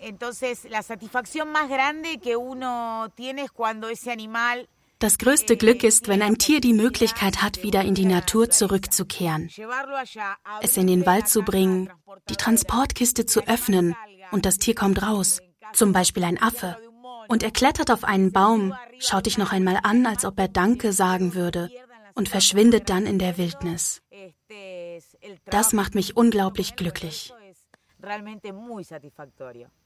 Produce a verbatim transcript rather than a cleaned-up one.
Das größte Glück ist, wenn ein Tier die Möglichkeit hat, wieder in die Natur zurückzukehren. Es in den Wald zu bringen, die Transportkiste zu öffnen und das Tier kommt raus, zum Beispiel ein Affe. Und er klettert auf einen Baum, schaut dich noch einmal an, als ob er Danke sagen würde und verschwindet dann in der Wildnis. Das macht mich unglaublich glücklich.